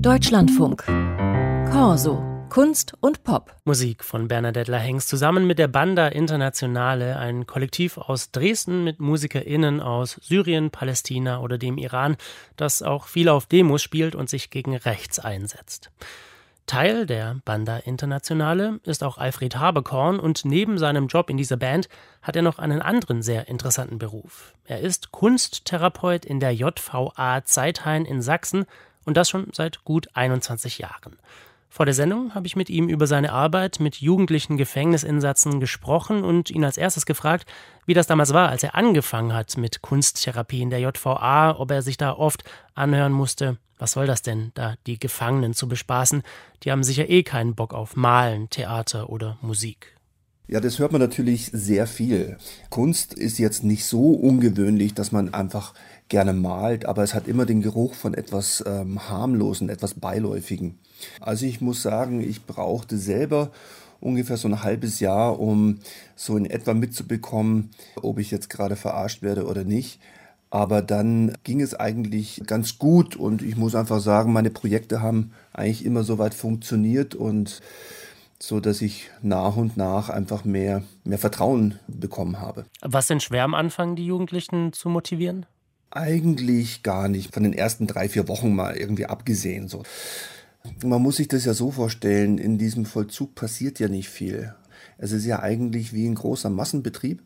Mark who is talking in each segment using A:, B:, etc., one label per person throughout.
A: Deutschlandfunk. Corso. Kunst und Pop.
B: Musik von Bernadette Lahengst zusammen mit der Banda Internationale, ein Kollektiv aus Dresden mit MusikerInnen aus Syrien, Palästina oder dem Iran, das auch viel auf Demos spielt und sich gegen rechts einsetzt. Teil der Banda Internationale ist auch Alfred Habekorn und neben seinem Job in dieser Band hat er noch einen anderen sehr interessanten Beruf. Er ist Kunsttherapeut in der JVA Zeithain in Sachsen und das schon seit gut 21 Jahren. Vor der Sendung habe ich mit ihm über seine Arbeit mit jugendlichen Gefängnisinsassen gesprochen und ihn als erstes gefragt, wie das damals war, als er angefangen hat mit Kunsttherapie in der JVA, ob er sich da oft anhören musste, was soll das denn, da die Gefangenen zu bespaßen? Die haben sicher keinen Bock auf Malen, Theater oder Musik.
C: Ja, das hört man natürlich sehr viel. Kunst ist jetzt nicht so ungewöhnlich, dass man einfach gerne malt, aber es hat immer den Geruch von etwas Harmlosen, etwas Beiläufigen. Also ich muss sagen, ich brauchte selber ungefähr so ein halbes Jahr, um so in etwa mitzubekommen, ob ich jetzt gerade verarscht werde oder nicht. Aber dann ging es eigentlich ganz gut und ich muss einfach sagen, meine Projekte haben eigentlich immer so weit funktioniert und so, dass ich nach und nach einfach mehr Vertrauen bekommen habe.
B: Was denn schwer am Anfang, die Jugendlichen zu motivieren?
C: Eigentlich gar nicht. Von den ersten 3-4 Wochen mal irgendwie abgesehen. So. Man muss sich das ja so vorstellen, in diesem Vollzug passiert ja nicht viel. Es ist ja eigentlich wie ein großer Massenbetrieb.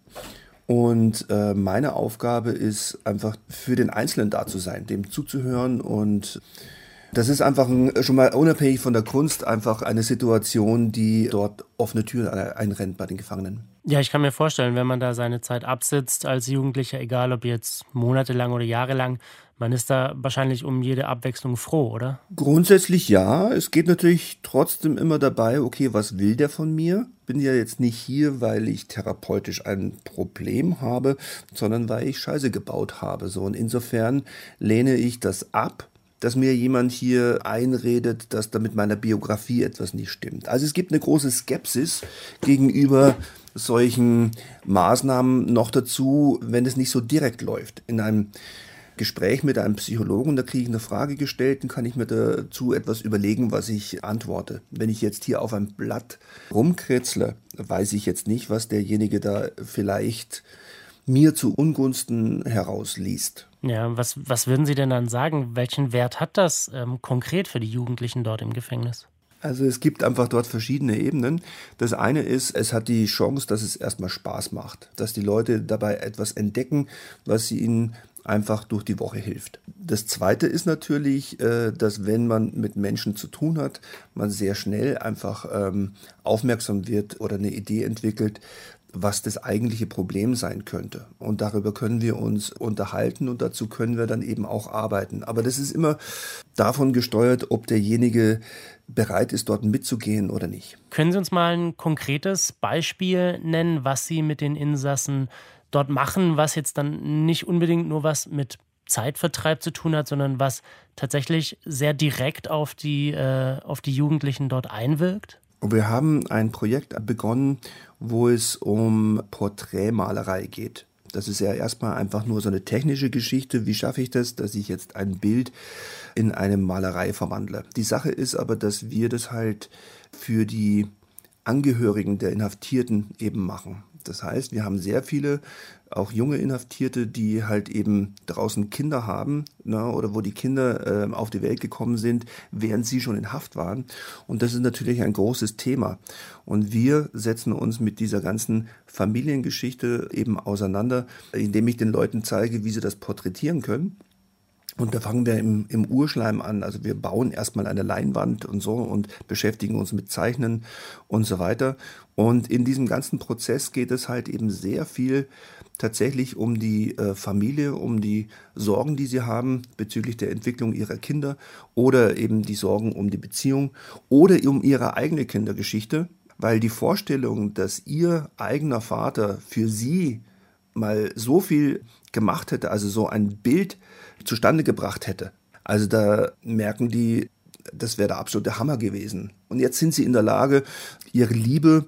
C: Und meine Aufgabe ist einfach für den Einzelnen da zu sein, dem zuzuhören. Und das ist einfach schon mal unabhängig von der Kunst einfach eine Situation, die dort offene Türen einrennt bei den Gefangenen.
B: Ja, ich kann mir vorstellen, wenn man da seine Zeit absitzt als Jugendlicher, egal ob jetzt monatelang oder jahrelang, man ist da wahrscheinlich um jede Abwechslung froh, oder?
C: Grundsätzlich ja. Es geht natürlich trotzdem immer dabei, okay, was will der von mir? Bin ja jetzt nicht hier, weil ich therapeutisch ein Problem habe, sondern weil ich Scheiße gebaut habe. So, und insofern lehne ich das ab, dass mir jemand hier einredet, dass da mit meiner Biografie etwas nicht stimmt. Also es gibt eine große Skepsis gegenüber solchen Maßnahmen noch dazu, wenn es nicht so direkt läuft. In einem Gespräch mit einem Psychologen, da kriege ich eine Frage gestellt und kann ich mir dazu etwas überlegen, was ich antworte. Wenn ich jetzt hier auf einem Blatt rumkritzle, weiß ich jetzt nicht, was derjenige da vielleicht mir zu Ungunsten herausliest.
B: Ja, was würden Sie denn dann sagen? Welchen Wert hat das konkret für die Jugendlichen dort im Gefängnis?
C: Also es gibt einfach dort verschiedene Ebenen. Das eine ist, es hat die Chance, dass es erstmal Spaß macht, dass die Leute dabei etwas entdecken, was ihnen einfach durch die Woche hilft. Das zweite ist natürlich, dass wenn man mit Menschen zu tun hat, man sehr schnell einfach aufmerksam wird oder eine Idee entwickelt, was das eigentliche Problem sein könnte. Und darüber können wir uns unterhalten und dazu können wir dann eben auch arbeiten. Aber das ist immer davon gesteuert, ob derjenige bereit ist, dort mitzugehen oder nicht.
B: Können Sie uns mal ein konkretes Beispiel nennen, was Sie mit den Insassen dort machen, was jetzt dann nicht unbedingt nur was mit Zeitvertreib zu tun hat, sondern was tatsächlich sehr direkt auf die Jugendlichen dort einwirkt?
C: Wir haben ein Projekt begonnen, wo es um Porträtmalerei geht. Das ist ja erstmal einfach nur so eine technische Geschichte. Wie schaffe ich das, dass ich jetzt ein Bild in eine Malerei verwandle? Die Sache ist aber, dass wir das halt für die Angehörigen der Inhaftierten eben machen. Das heißt, wir haben sehr viele, auch junge Inhaftierte, die halt eben draußen Kinder haben, ne, oder wo die Kinder auf die Welt gekommen sind, während sie schon in Haft waren. Und das ist natürlich ein großes Thema. Und wir setzen uns mit dieser ganzen Familiengeschichte eben auseinander, indem ich den Leuten zeige, wie sie das porträtieren können. Und da fangen wir im Urschleim an. Also wir bauen erstmal eine Leinwand und so und beschäftigen uns mit Zeichnen und so weiter. Und in diesem ganzen Prozess geht es halt eben sehr viel tatsächlich um die Familie, um die Sorgen, die sie haben bezüglich der Entwicklung ihrer Kinder oder eben die Sorgen um die Beziehung oder um ihre eigene Kindergeschichte. Weil die Vorstellung, dass ihr eigener Vater für sie mal so viel gemacht hätte, also so ein Bild zustande gebracht hätte. Also da merken die, das wäre der absolute Hammer gewesen. Und jetzt sind sie in der Lage, ihre Liebe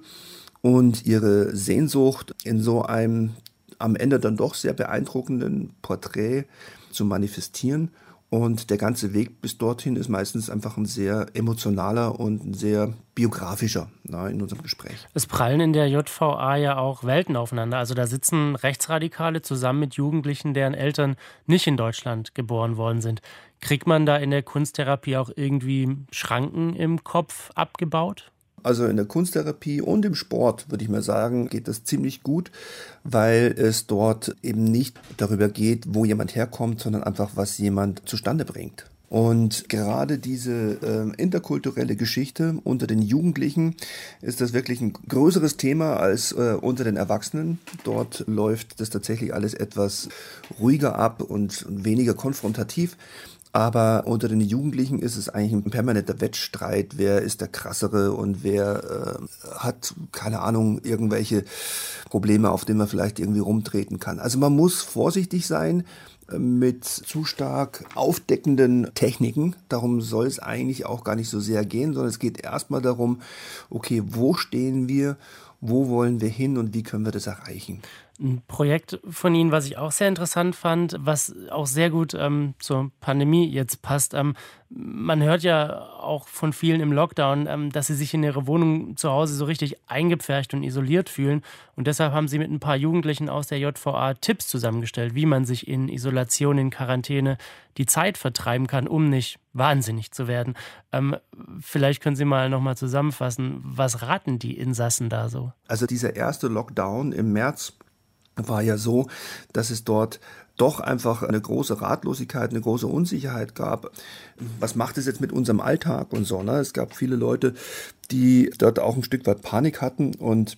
C: und ihre Sehnsucht in so einem am Ende dann doch sehr beeindruckenden Porträt zu manifestieren Und der ganze Weg bis dorthin ist meistens einfach ein sehr emotionaler und ein sehr biografischer in unserem Gespräch.
B: Es prallen in der JVA ja auch Welten aufeinander. Also da sitzen Rechtsradikale zusammen mit Jugendlichen, deren Eltern nicht in Deutschland geboren worden sind. Kriegt man da in der Kunsttherapie auch irgendwie Schranken im Kopf abgebaut?
C: Also in der Kunsttherapie und im Sport, würde ich mal sagen, geht das ziemlich gut, weil es dort eben nicht darüber geht, wo jemand herkommt, sondern einfach, was jemand zustande bringt. Und gerade diese interkulturelle Geschichte unter den Jugendlichen ist das wirklich ein größeres Thema als unter den Erwachsenen. Dort läuft das tatsächlich alles etwas ruhiger ab und weniger konfrontativ. Aber unter den Jugendlichen ist es eigentlich ein permanenter Wettstreit. Wer ist der Krassere und wer hat, keine Ahnung, irgendwelche Probleme, auf denen man vielleicht irgendwie rumtreten kann. Also man muss vorsichtig sein mit zu stark aufdeckenden Techniken. Darum soll es eigentlich auch gar nicht so sehr gehen, sondern es geht erstmal darum, okay, wo stehen wir, wo wollen wir hin und wie können wir das erreichen?
B: Ein Projekt von Ihnen, was ich auch sehr interessant fand, was auch sehr gut zur Pandemie jetzt passt. Man hört ja auch von vielen im Lockdown, dass sie sich in ihre Wohnung zu Hause so richtig eingepfercht und isoliert fühlen. Und deshalb haben sie mit ein paar Jugendlichen aus der JVA Tipps zusammengestellt, wie man sich in Isolation, in Quarantäne die Zeit vertreiben kann, um nicht wahnsinnig zu werden. Vielleicht können Sie mal nochmal zusammenfassen, was raten die Insassen da so?
C: Also dieser erste Lockdown im März war ja so, dass es dort doch einfach eine große Ratlosigkeit, eine große Unsicherheit gab. Was macht es jetzt mit unserem Alltag und so? Ne? Es gab viele Leute, die dort auch ein Stück weit Panik hatten und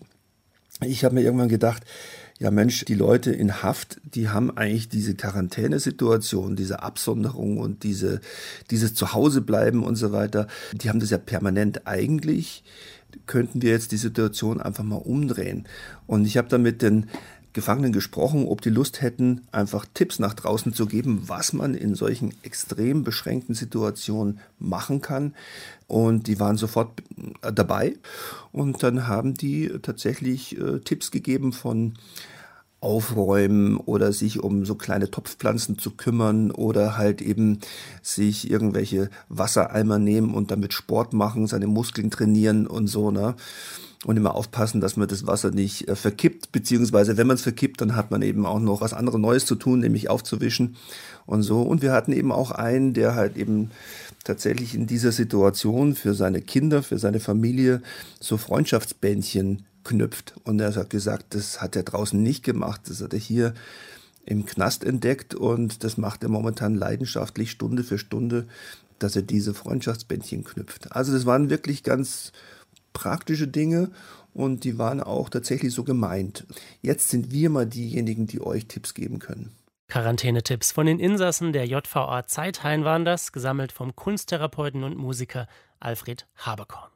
C: ich habe mir irgendwann gedacht, ja Mensch, die Leute in Haft, die haben eigentlich diese Quarantänesituation, diese Absonderung und dieses Zuhausebleiben und so weiter, die haben das ja permanent. Eigentlich könnten wir jetzt die Situation einfach mal umdrehen. Und ich habe da mit den Gefangenen gesprochen, ob die Lust hätten, einfach Tipps nach draußen zu geben, was man in solchen extrem beschränkten Situationen machen kann. Und die waren sofort dabei. Und dann haben die tatsächlich Tipps gegeben von Aufräumen oder sich um so kleine Topfpflanzen zu kümmern oder halt eben sich irgendwelche Wassereimer nehmen und damit Sport machen, seine Muskeln trainieren und so, ne? Und immer aufpassen, dass man das Wasser nicht verkippt, beziehungsweise wenn man es verkippt, dann hat man eben auch noch was anderes Neues zu tun, nämlich aufzuwischen und so. Und wir hatten eben auch einen, der halt eben tatsächlich in dieser Situation für seine Kinder, für seine Familie so Freundschaftsbändchen knüpft. Und er hat gesagt, das hat er draußen nicht gemacht, das hat er hier im Knast entdeckt und das macht er momentan leidenschaftlich Stunde für Stunde, dass er diese Freundschaftsbändchen knüpft. Also das waren wirklich ganz praktische Dinge und die waren auch tatsächlich so gemeint. Jetzt sind wir mal diejenigen, die euch Tipps geben können.
B: Quarantänetipps von den Insassen der JVA Zeithain waren das, gesammelt vom Kunsttherapeuten und Musiker Alfred Haberkorn.